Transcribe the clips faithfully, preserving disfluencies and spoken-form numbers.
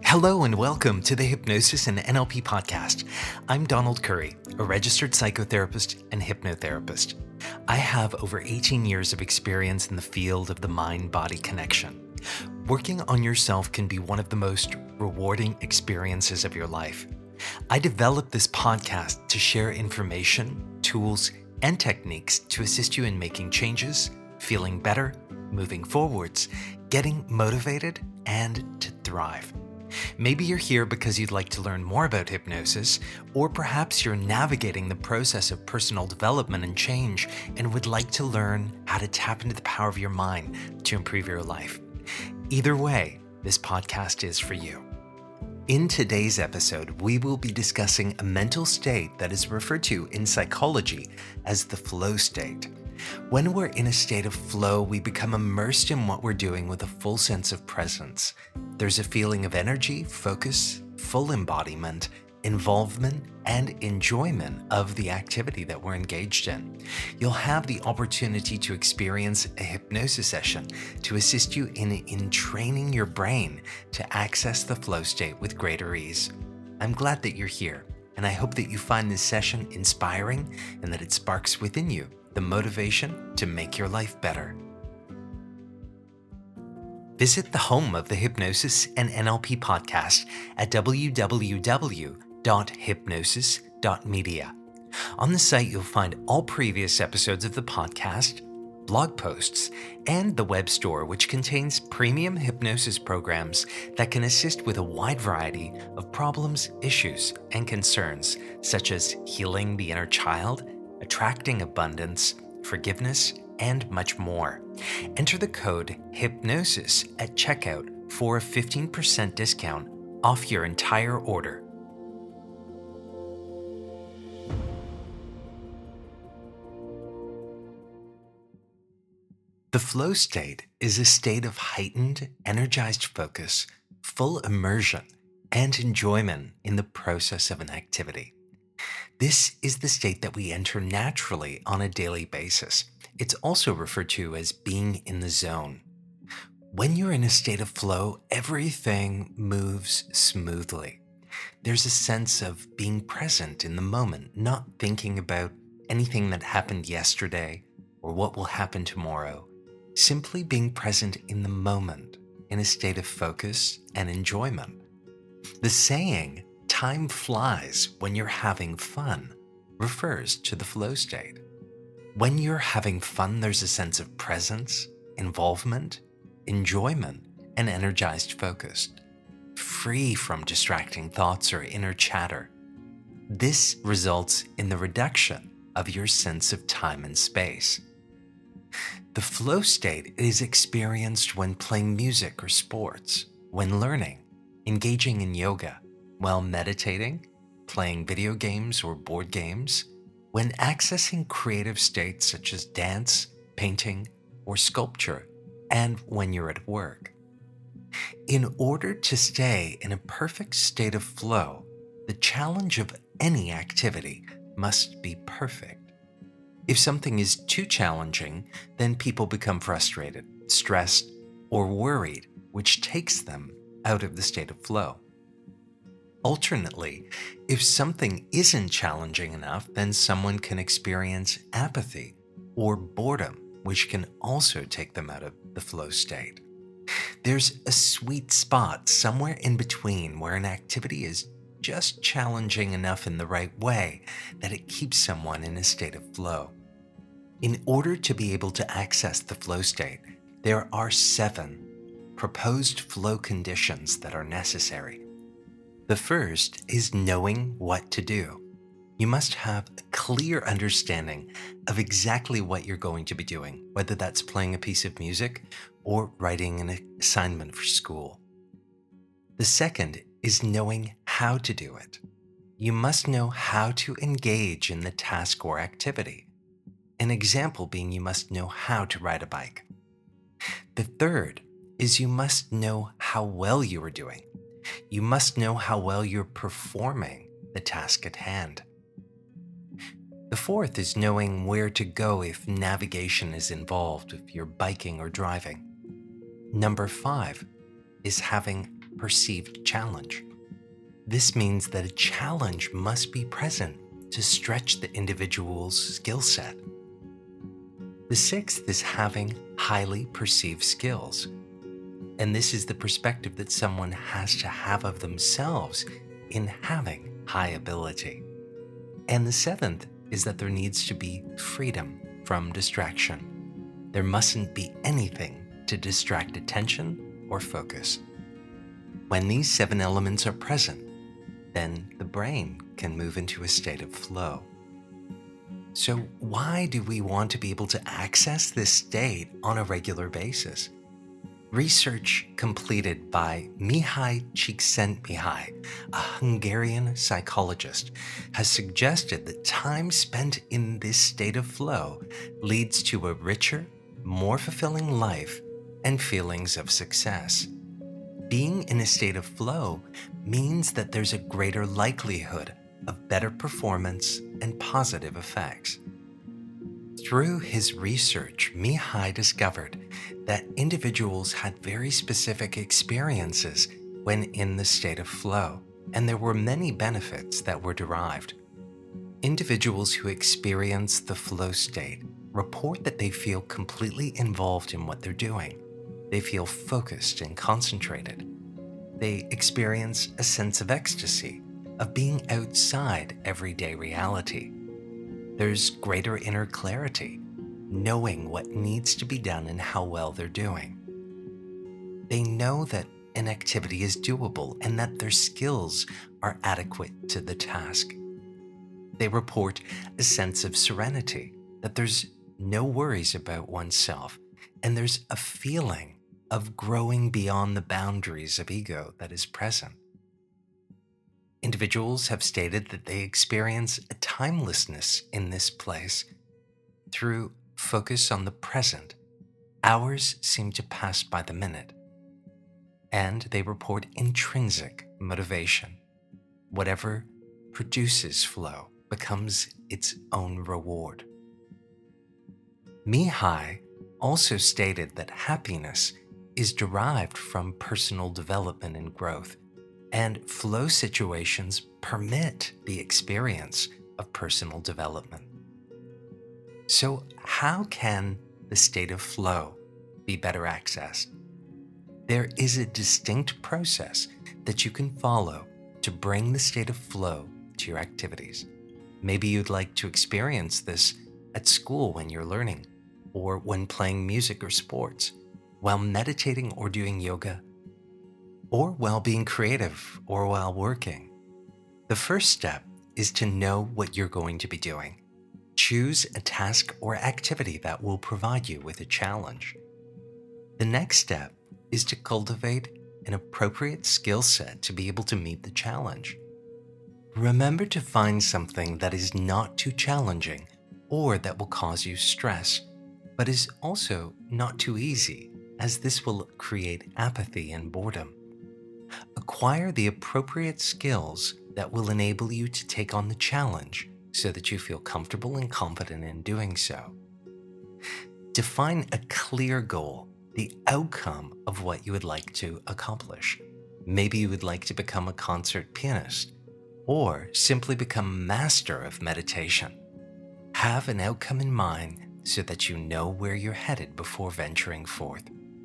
Hello and welcome to the Hypnosis and N L P podcast. I'm Donald Curry, a registered psychotherapist and hypnotherapist. I have over eighteen years of experience in the field of the mind-body connection. Working on yourself can be one of the most rewarding experiences of your life. I developed this podcast to share information, tools, and techniques to assist you in making changes, feeling better, moving forwards, getting motivated, and to thrive. Maybe you're here because you'd like to learn more about hypnosis, or perhaps you're navigating the process of personal development and change and would like to learn how to tap into the power of your mind to improve your life. Either way, this podcast is for you. In today's episode, we will be discussing a mental state that is referred to in psychology as the flow state. When we're in a state of flow, we become immersed in what we're doing with a full sense of presence. There's a feeling of energy, focus, full embodiment, involvement, and enjoyment of the activity that we're engaged in. You'll have the opportunity to experience a hypnosis session to assist you in, in training your brain to access the flow state with greater ease. I'm glad that you're here, and I hope that you find this session inspiring and that it sparks within you the motivation to make your life better. Visit the home of the Hypnosis and N L P podcast at w w w dot hypnosis dot media. On the site, you'll find all previous episodes of the podcast, blog posts, and the web store, which contains premium hypnosis programs that can assist with a wide variety of problems, issues, and concerns, such as healing the inner child, attracting abundance, forgiveness, and much more. Enter the code HYPNOSIS at checkout for a fifteen percent discount off your entire order. The flow state is a state of heightened, energized focus, full immersion, and enjoyment in the process of an activity. This is the state that we enter naturally on a daily basis. It's also referred to as being in the zone. When you're in a state of flow, everything moves smoothly. There's a sense of being present in the moment, not thinking about anything that happened yesterday or what will happen tomorrow. Simply being present in the moment, in a state of focus and enjoyment. The saying, "Time flies when you're having fun," refers to the flow state. When you're having fun, there's a sense of presence, involvement, enjoyment, and energized focus, free from distracting thoughts or inner chatter. This results in the reduction of your sense of time and space. The flow state is experienced when playing music or sports, when learning, engaging in yoga, while meditating, playing video games or board games, when accessing creative states such as dance, painting, or sculpture, and when you're at work. In order to stay in a perfect state of flow, the challenge of any activity must be perfect. If something is too challenging, then people become frustrated, stressed, or worried, which takes them out of the state of flow. Alternately, if something isn't challenging enough, then someone can experience apathy or boredom, which can also take them out of the flow state. There's a sweet spot somewhere in between where an activity is just challenging enough in the right way that it keeps someone in a state of flow. In order to be able to access the flow state, there are seven proposed flow conditions that are necessary. The first is knowing what to do. You must have a clear understanding of exactly what you're going to be doing, whether that's playing a piece of music or writing an assignment for school. The second is knowing how to do it. You must know how to engage in the task or activity. An example being you must know how to ride a bike. The third is you must know how well you are doing. You must know how well you're performing the task at hand. The fourth is knowing where to go if navigation is involved, if you're biking or driving. Number five is having perceived challenge. This means that a challenge must be present to stretch the individual's skill set. The sixth is having highly perceived skills. And this is the perspective that someone has to have of themselves in having high ability. And the seventh is that there needs to be freedom from distraction. There mustn't be anything to distract attention or focus. When these seven elements are present, then the brain can move into a state of flow. So why do we want to be able to access this state on a regular basis? Research completed by Mihaly Csikszentmihalyi, a Hungarian psychologist, has suggested that time spent in this state of flow leads to a richer, more fulfilling life and feelings of success. Being in a state of flow means that there's a greater likelihood of better performance and positive effects. Through his research, Mihaly discovered that individuals had very specific experiences when in the state of flow, and there were many benefits that were derived. Individuals who experience the flow state report that they feel completely involved in what they're doing. They feel focused and concentrated. They experience a sense of ecstasy, of being outside everyday reality. There's greater inner clarity, knowing what needs to be done and how well they're doing. They know that an activity is doable and that their skills are adequate to the task. They report a sense of serenity, that there's no worries about oneself, and there's a feeling of growing beyond the boundaries of ego that is present. Individuals have stated that they experience a timelessness in this place. Through focus on the present, hours seem to pass by the minute. And they report intrinsic motivation. Whatever produces flow becomes its own reward. Mihaly also stated that happiness is derived from personal development and growth, and flow situations permit the experience of personal development. So, how can the state of flow be better accessed? There is a distinct process that you can follow to bring the state of flow to your activities. Maybe you'd like to experience this at school when you're learning, or when playing music or sports, while meditating or doing yoga, or while being creative or while working. The first step is to know what you're going to be doing. Choose a task or activity that will provide you with a challenge. The next step is to cultivate an appropriate skill set to be able to meet the challenge. Remember to find something that is not too challenging or that will cause you stress, but is also not too easy, as this will create apathy and boredom. Acquire the appropriate skills that will enable you to take on the challenge so that you feel comfortable and confident in doing so. Define a clear goal, the outcome of what you would like to accomplish. Maybe you would like to become a concert pianist, or simply become a master of meditation. Have an outcome in mind so that you know where you're headed before venturing forth.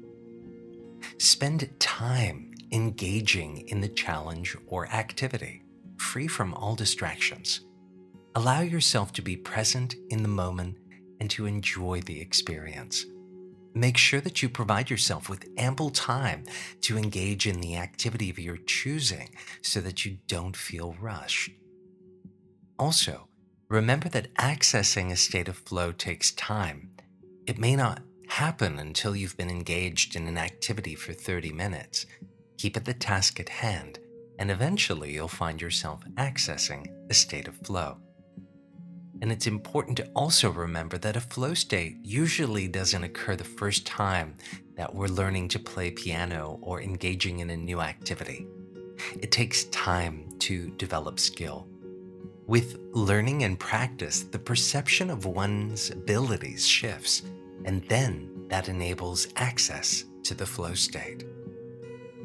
Spend time engaging in the challenge or activity, free from all distractions. Allow yourself to be present in the moment and to enjoy the experience. Make sure that you provide yourself with ample time to engage in the activity of your choosing so that you don't feel rushed. Also, remember that accessing a state of flow takes time. It may not happen until you've been engaged in an activity for thirty minutes. Keep at the task at hand, and eventually you'll find yourself accessing a state of flow. And it's important to also remember that a flow state usually doesn't occur the first time that we're learning to play piano or engaging in a new activity. It takes time to develop skill. With learning and practice, the perception of one's abilities shifts, and then that enables access to the flow state.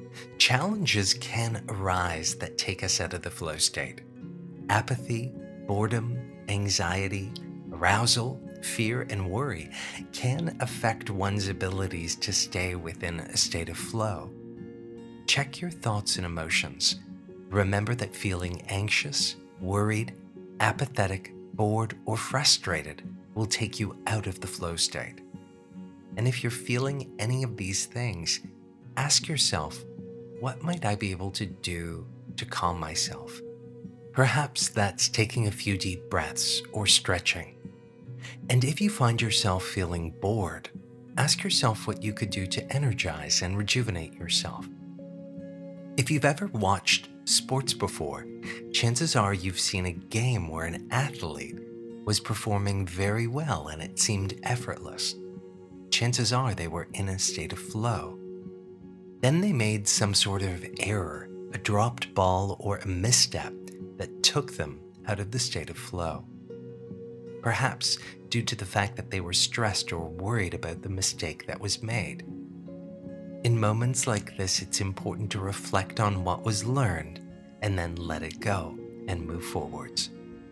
Challenges can arise that take us out of the flow state. Apathy, boredom, anxiety, arousal, fear, and worry can affect one's abilities to stay within a state of flow. Check your thoughts and emotions. Remember that feeling anxious, worried, apathetic, bored, or frustrated will take you out of the flow state. And if you're feeling any of these things, ask yourself, what might I be able to do to calm myself? Perhaps that's taking a few deep breaths or stretching. And if you find yourself feeling bored, ask yourself what you could do to energize and rejuvenate yourself. If you've ever watched sports before, chances are you've seen a game where an athlete was performing very well and it seemed effortless. Chances are they were in a state of flow. Then they made some sort of error, a dropped ball or a misstep that took them out of the state of flow. Perhaps due to the fact that they were stressed or worried about the mistake that was made. In moments like this, it's important to reflect on what was learned and then let it go and move forwards.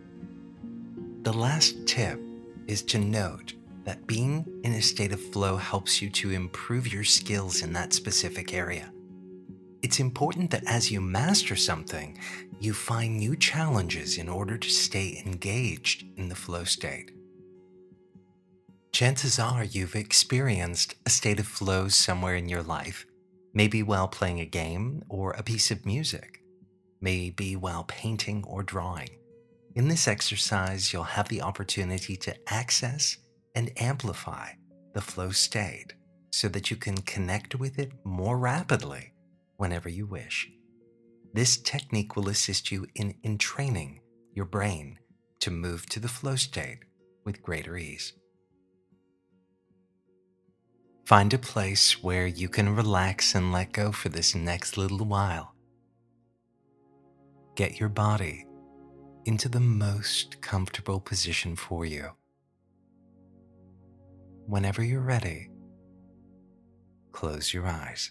The last tip is to note that being in a state of flow helps you to improve your skills in that specific area. It's important that as you master something, you find new challenges in order to stay engaged in the flow state. Chances are you've experienced a state of flow somewhere in your life, maybe while playing a game or a piece of music, maybe while painting or drawing. In this exercise, you'll have the opportunity to access and amplify the flow state so that you can connect with it more rapidly whenever you wish. This technique will assist you in entraining your brain to move to the flow state with greater ease. Find a place where you can relax and let go for this next little while. Get your body into the most comfortable position for you. Whenever you're ready, close your eyes.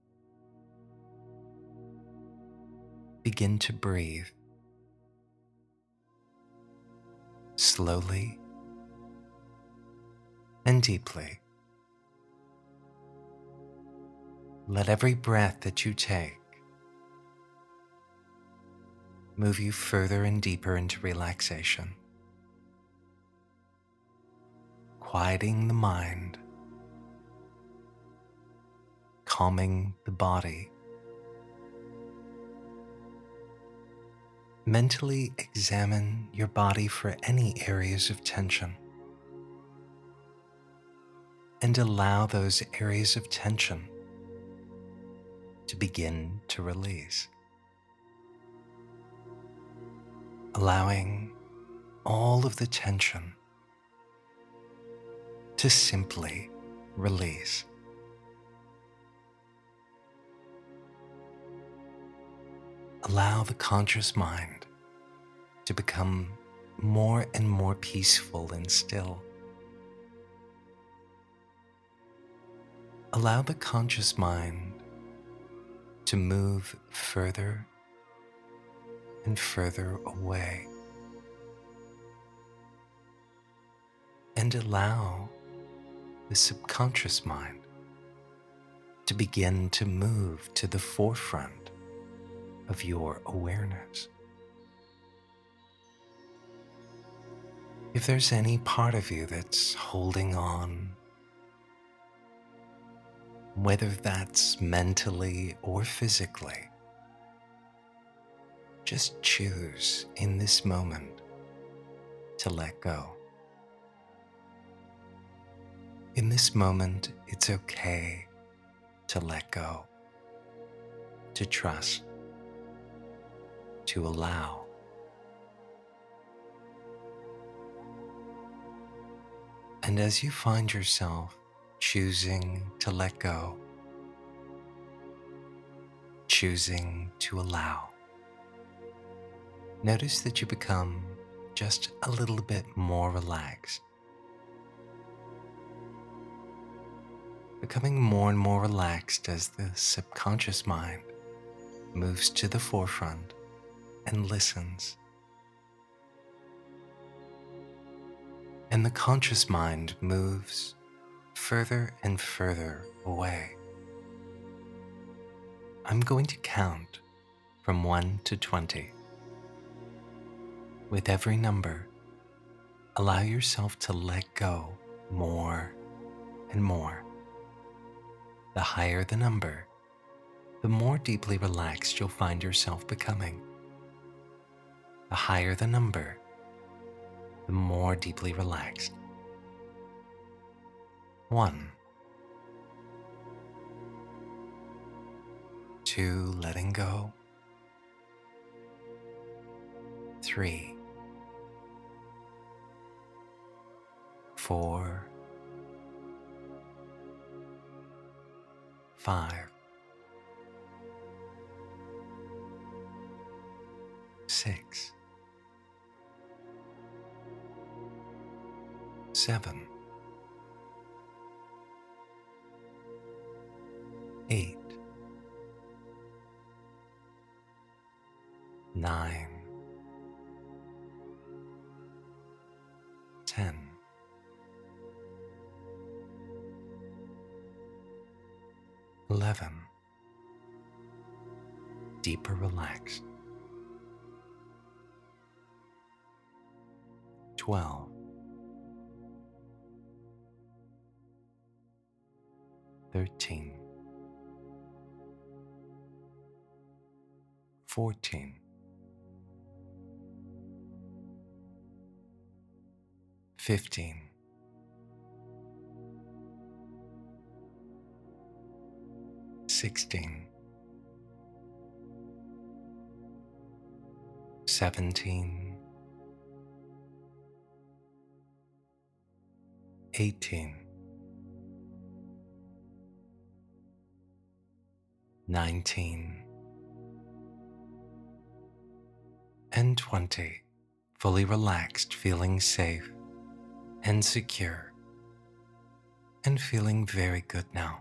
Begin to breathe slowly and deeply. Let every breath that you take move you further and deeper into relaxation, quieting the mind, calming the body. Mentally examine your body for any areas of tension and allow those areas of tension to begin to release, allowing all of the tension to simply release. Allow the conscious mind to become more and more peaceful and still. Allow the conscious mind to move further and further away. And allow the subconscious mind to begin to move to the forefront of your awareness. If there's any part of you that's holding on, whether that's mentally or physically, just choose in this moment to let go. In this moment, it's okay to let go, to trust, to allow. And as you find yourself choosing to let go, choosing to allow, notice that you become just a little bit more relaxed, becoming more and more relaxed as the subconscious mind moves to the forefront and listens, and the conscious mind moves further and further away. I'm going to count from one to twenty. With every number, allow yourself to let go more and more. The higher the number, the more deeply relaxed you'll find yourself becoming. The higher the number, the more deeply relaxed. One. Two, letting go. Three. Four. Five. Six. Seven. Eight. Nine. Ten. Eleven. Deeper relaxed. Twelve. Thirteen. Fourteen. Fifteen. Sixteen. Seventeen. Eighteen. Nineteen. And twenty. Fully relaxed, feeling safe and secure, and feeling very good now.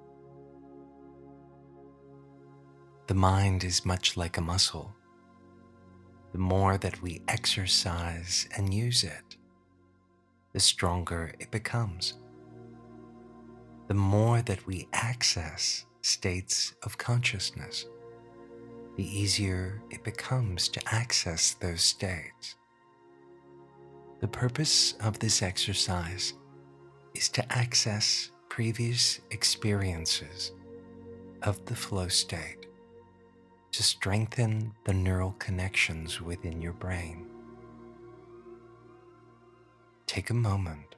The mind is much like a muscle. The more that we exercise and use it, the stronger it becomes. The more that we access states of consciousness, the easier it becomes to access those states. The purpose of this exercise is to access previous experiences of the flow state, to strengthen the neural connections within your brain. Take a moment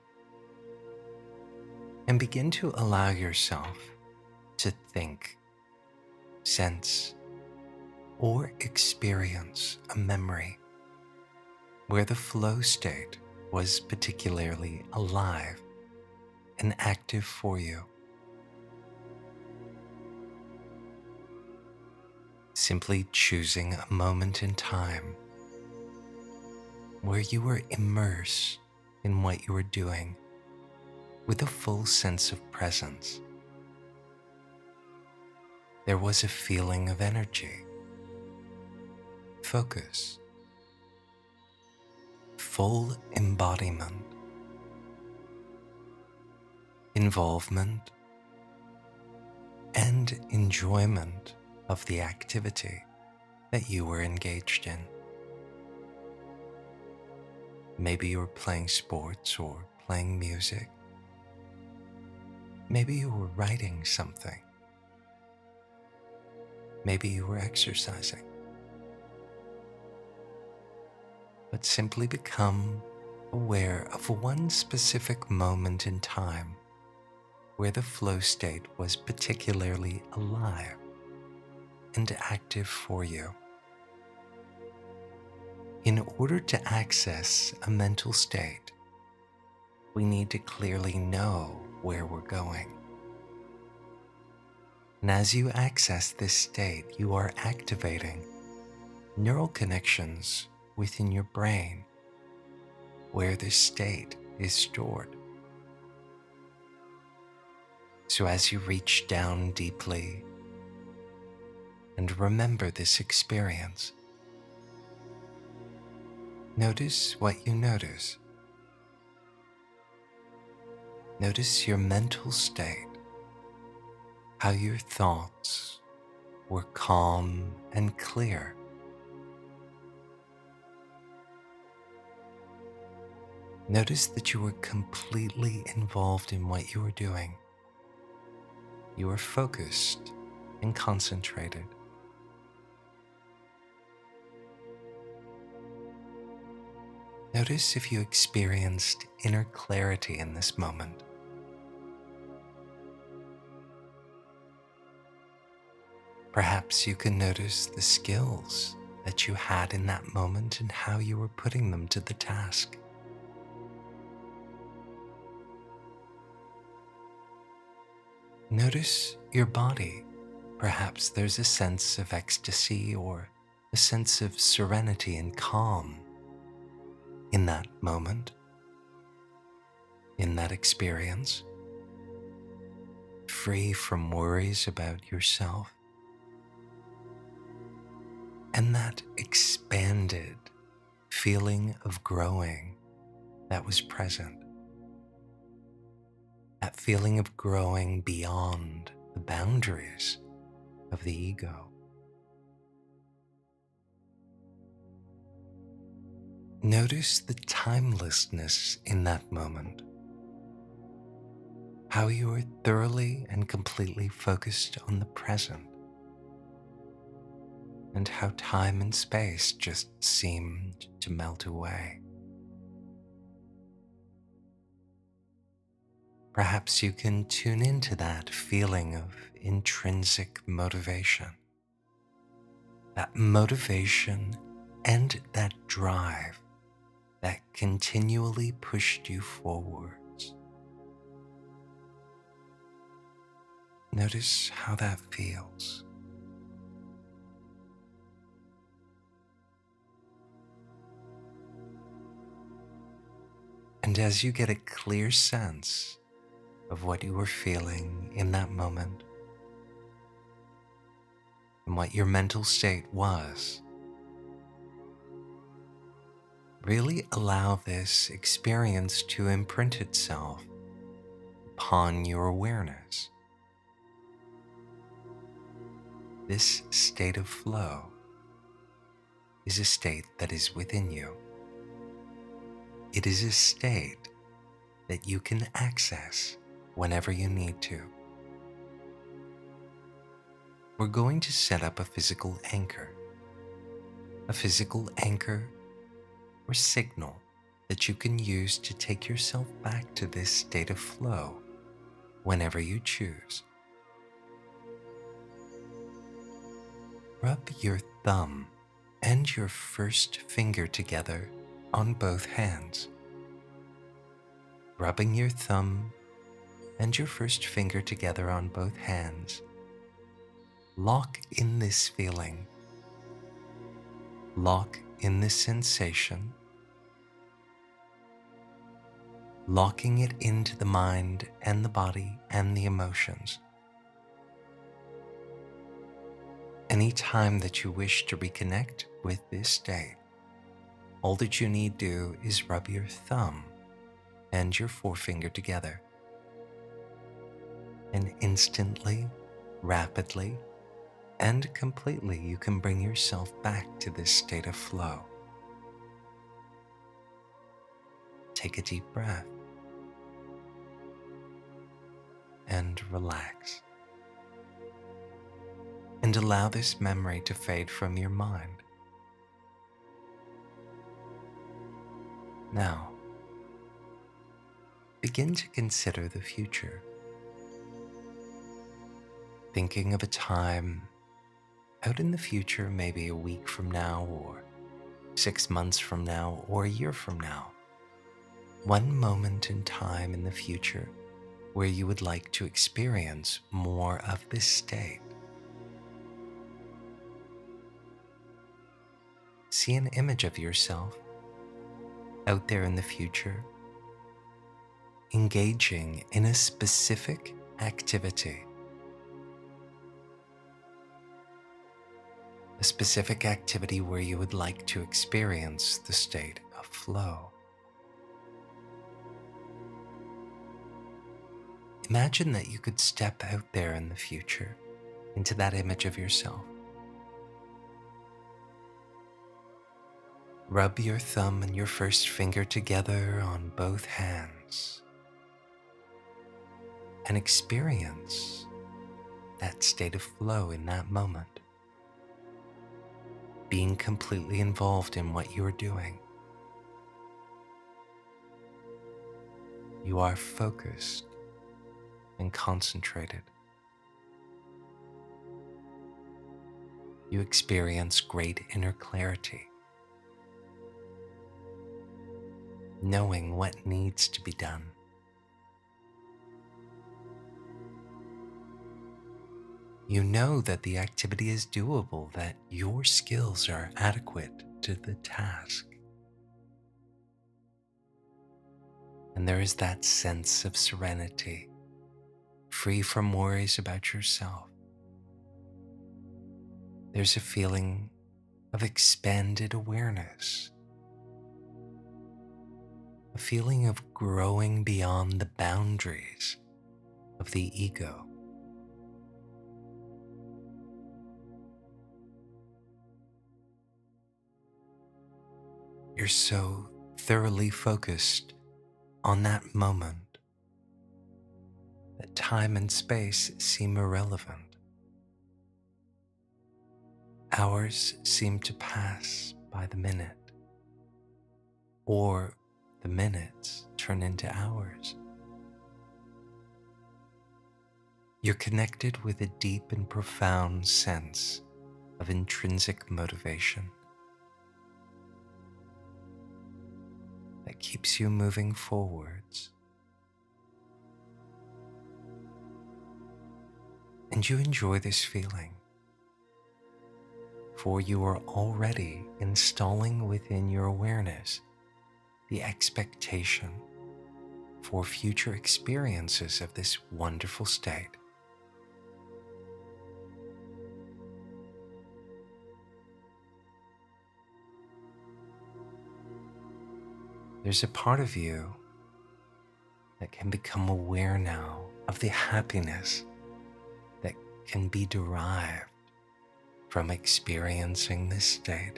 and begin to allow yourself to think, sense, or experience a memory where the flow state was particularly alive and active for you. Simply choosing a moment in time where you were immersed in what you were doing with a full sense of presence. There was a feeling of energy, focus, full embodiment, involvement, and enjoyment of the activity that you were engaged in. Maybe you were playing sports or playing music. Maybe you were writing something. Maybe you were exercising. But simply become aware of one specific moment in time where the flow state was particularly alive and active for you. In order to access a mental state, we need to clearly know where we're going. And as you access this state, you are activating neural connections within your brain where this state is stored. So as you reach down deeply and remember this experience. Notice what you notice. Notice your mental state, how your thoughts were calm and clear. Notice that you were completely involved in what you were doing. You were focused and concentrated. Notice if you experienced inner clarity in this moment. Perhaps you can notice the skills that you had in that moment and how you were putting them to the task. Notice your body. Perhaps there's a sense of ecstasy or a sense of serenity and calm in that moment, in that experience, free from worries about yourself, and that expanded feeling of growing that was present. That feeling of growing beyond the boundaries of the ego. Notice the timelessness in that moment. How you are thoroughly and completely focused on the present. And how time and space just seemed to melt away. Perhaps you can tune into that feeling of intrinsic motivation. That motivation and that drive that continually pushed you forwards. Notice how that feels. And as you get a clear sense of what you were feeling in that moment and what your mental state was, really allow this experience to imprint itself upon your awareness. This state of flow is a state that is within you. It is a state that you can access whenever you need to. We're going to set up a physical anchor. A physical anchor or signal that you can use to take yourself back to this state of flow whenever you choose. Rub your thumb and your first finger together on both hands. Rubbing your thumb and your first finger together on both hands. Lock in this feeling. Lock in this sensation. Locking it into the mind and the body and the emotions. Any time that you wish to reconnect with this state, all that you need do is rub your thumb and your forefinger together. And instantly, rapidly, and completely you can bring yourself back to this state of flow. Take a deep breath and relax. And allow this memory to fade from your mind. Now, begin to consider the future. Thinking of a time out in the future, maybe a week from now, or six months from now, or a year from now. One moment in time in the future where you would like to experience more of this state. See an image of yourself out there in the future, engaging in a specific activity. a specific activity where you would like to experience the state of flow. Imagine that you could step out there in the future into that image of yourself. Rub your thumb and your first finger together on both hands and experience that state of flow in that moment, being completely involved in what you are doing. You are focused and concentrated. You experience great inner clarity, knowing what needs to be done. You know that the activity is doable, that your skills are adequate to the task. And there is that sense of serenity, free from worries about yourself. There's a feeling of expanded awareness, a feeling of growing beyond the boundaries of the ego. You're so thoroughly focused on that moment that time and space seem irrelevant. Hours seem to pass by the minute, or the minutes turn into hours. You're connected with a deep and profound sense of intrinsic motivation that keeps you moving forwards. And you enjoy this feeling, for you are already installing within your awareness the expectation for future experiences of this wonderful state. There's a part of you that can become aware now of the happiness that can be derived from experiencing this state.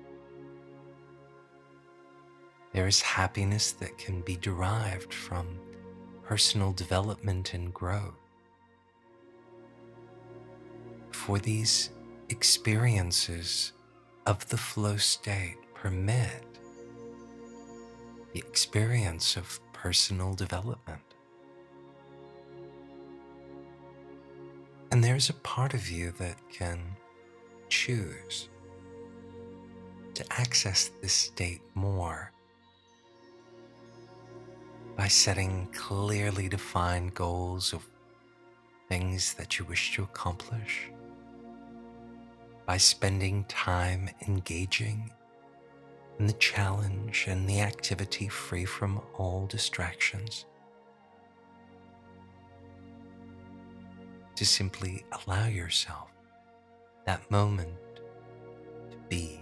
There is happiness that can be derived from personal development and growth. For these experiences of the flow state permit the experience of personal development. And there's a part of you that can choose to access this state more by setting clearly defined goals of things that you wish to accomplish, by spending time engaging in the challenge and the activity free from all distractions, to simply allow yourself that moment to be.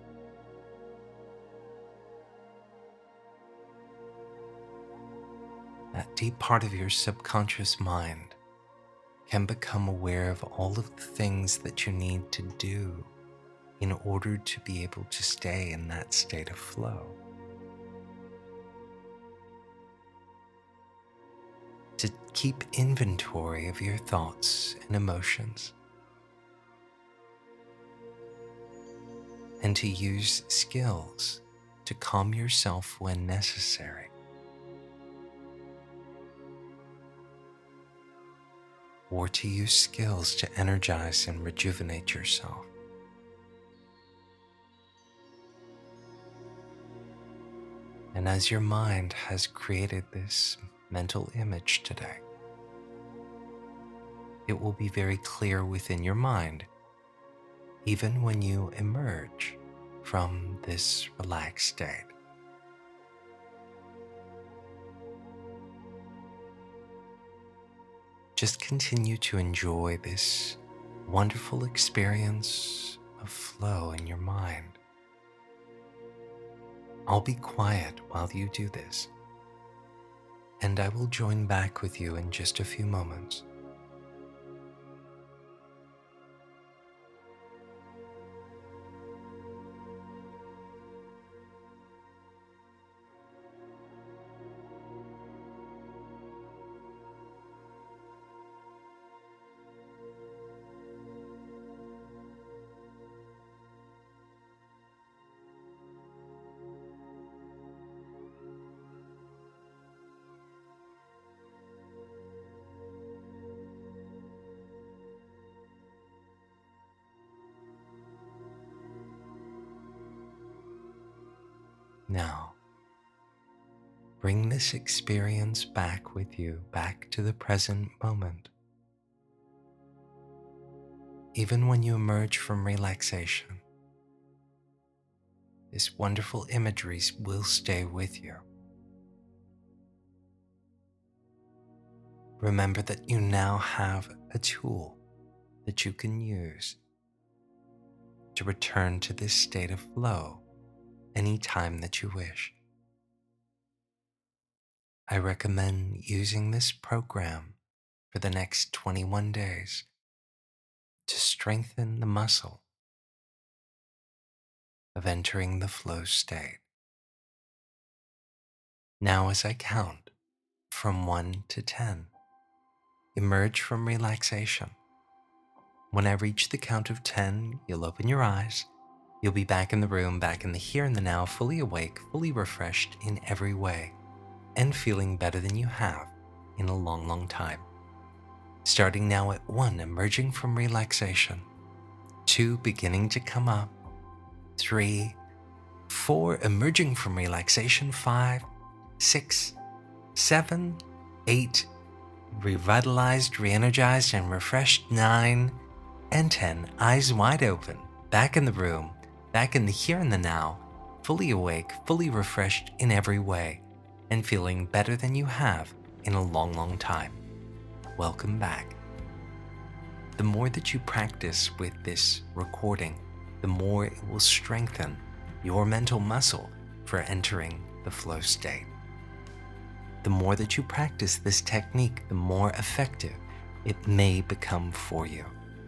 That deep part of your subconscious mind can become aware of all of the things that you need to do in order to be able to stay in that state of flow. To keep inventory of your thoughts and emotions, and to use skills to calm yourself when necessary. Or to use skills to energize and rejuvenate yourself. And as your mind has created this mental image today, it will be very clear within your mind, even when you emerge from this relaxed state. Just continue to enjoy this wonderful experience of flow in your mind. I'll be quiet while you do this, and I will join back with you in just a few moments. Now, bring this experience back with you, back to the present moment. Even when you emerge from relaxation, this wonderful imagery will stay with you. Remember that you now have a tool that you can use to return to this state of flow anytime that you wish. I recommend using this program for the next twenty-one days to strengthen the muscle of entering the flow state. Now, as I count from one to ten, emerge from relaxation. When I reach the count of ten, you'll open your eyes. You'll be back in the room, back in the here and the now, fully awake, fully refreshed in every way, and feeling better than you have in a long, long time. Starting now at one, emerging from relaxation. Two, beginning to come up. Three, four, emerging from relaxation. Five, six, seven, eight, revitalized, re-energized, and refreshed. Nine, and ten, eyes wide open, back in the room, back in the here and the now, fully awake, fully refreshed in every way, and feeling better than you have in a long, long time. Welcome back. The more that you practice with this recording, the more it will strengthen your mental muscle for entering the flow state. The more that you practice this technique, the more effective it may become for you.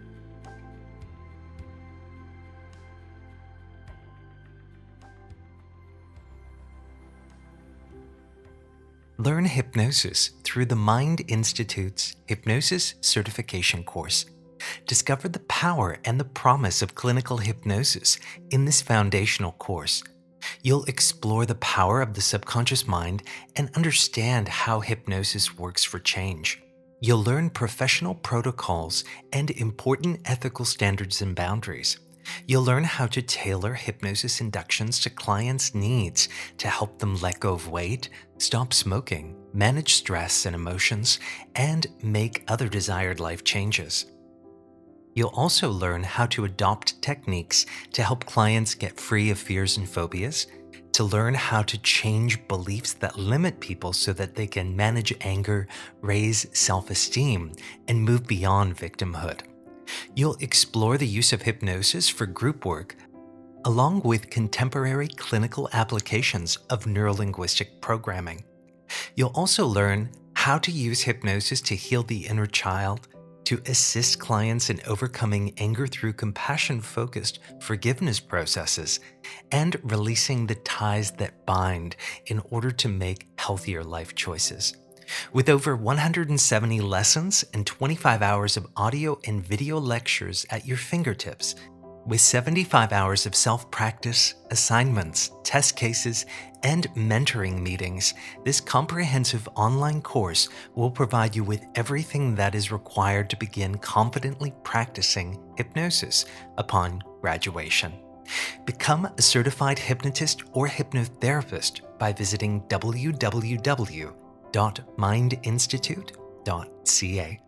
Learn hypnosis through the Mind Institute's Hypnosis Certification course. Discover the power and the promise of clinical hypnosis in this foundational course. You'll explore the power of the subconscious mind and understand how hypnosis works for change. You'll learn professional protocols and important ethical standards and boundaries. You'll learn how to tailor hypnosis inductions to clients' needs to help them let go of weight, stop smoking, manage stress and emotions, and make other desired life changes. You'll also learn how to adopt techniques to help clients get free of fears and phobias, to learn how to change beliefs that limit people so that they can manage anger, raise self-esteem, and move beyond victimhood. You'll explore the use of hypnosis for group work, along with contemporary clinical applications of neurolinguistic programming. You'll also learn how to use hypnosis to heal the inner child, to assist clients in overcoming anger through compassion-focused forgiveness processes, and releasing the ties that bind in order to make healthier life choices. With over one hundred seventy lessons and twenty-five hours of audio and video lectures at your fingertips, with seventy-five hours of self-practice, assignments, test cases, and mentoring meetings, this comprehensive online course will provide you with everything that is required to begin confidently practicing hypnosis upon graduation. Become a certified hypnotist or hypnotherapist by visiting w w w dot mind institute dot c a.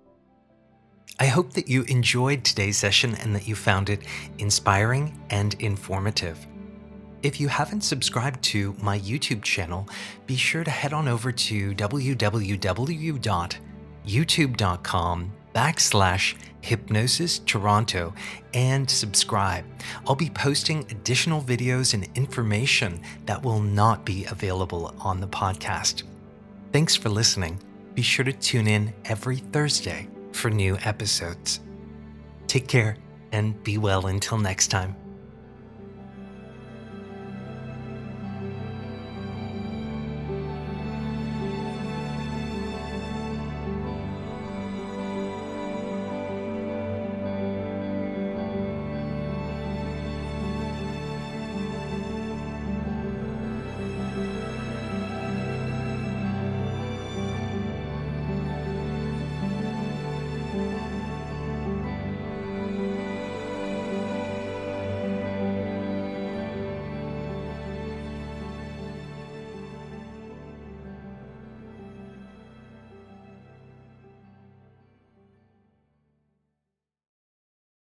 I hope that you enjoyed today's session and that you found it inspiring and informative. If you haven't subscribed to my YouTube channel, be sure to head on over to w w w dot youtube dot com backslash Hypnosis Toronto and subscribe. I'll be posting additional videos and information that will not be available on the podcast. Thanks for listening. Be sure to tune in every Thursday for new episodes. Take care and be well until next time.